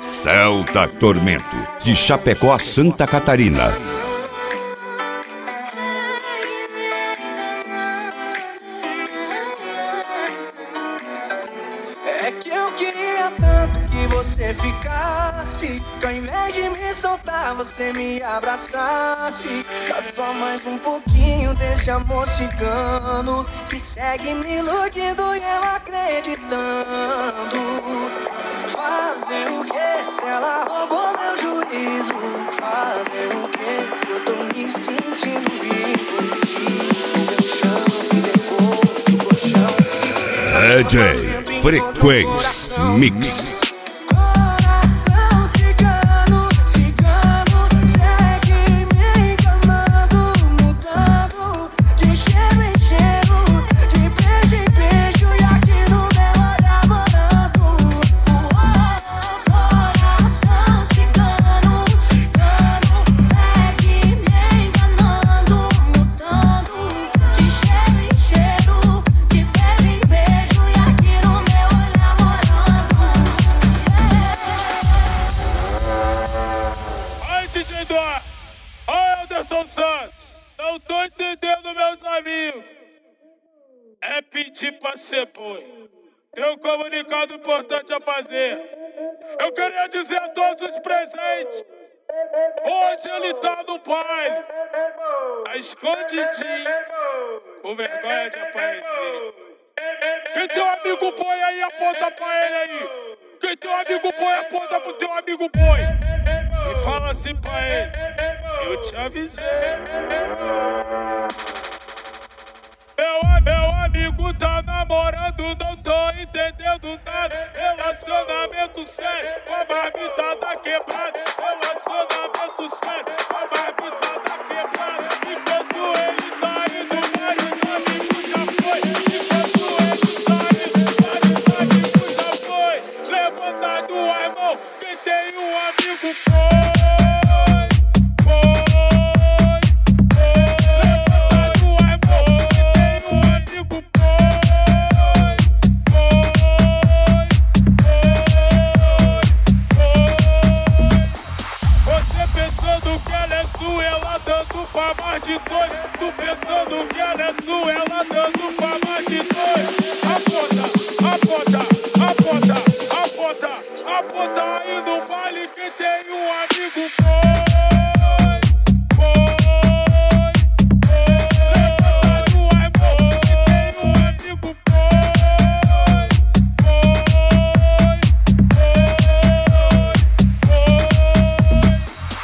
Celta Tormento, de Chapecó, Santa Catarina. É que eu queria tanto que você ficasse, que ao invés de me soltar você me abraçasse. Dá só mais um pouquinho desse amor cigano que segue me iludindo e eu acreditando. Fazer o que se ela roubou meu juízo? Fazer o que se eu tô me sentindo vivo? Meu chão me levou pro colchão. DJ Frequência Mix. Coração cigano, cigano, segue me enganando, mudando de cheiro em cheiro, de beijo em beijo e aqui no meu olhar morando. Coração cigano, cigano, segue me enganando, mudando de cheiro em cheiro, de beijo em beijo e aqui no meu olhar morando. Ai, DJ Duarte! Ai, Anderson Santos! Não tô entendendo, meus amigos! É pedir pra ser boi. Tem um comunicado importante a fazer. Eu queria dizer a todos os presentes: hoje ele tá no baile, tá escondidinho, com vergonha de aparecer. Quem tem um amigo boi aí, aponta pra ele aí. Quem tem um amigo boi, aponta pro teu amigo boi. E fala assim pra ele: eu te avisei. Meu amigo tá namorando, não tô entendendo nada. Relacionamento sério, com a marmita tá quebrada. Relacionamento sério, com a marmita tá quebrada. Enquanto ele tá indo, vários amigos já foi. Enquanto ele tá indo, vários amigos já foi. Levantado a mão, quem tem um amigo foi. Ela dando pra mais de dois. Tu pensando que ela é sua, ela dando pra mais de dois. Aponta, aponta, aponta, aponta, aponta aí no baile quem tem um amigo bom.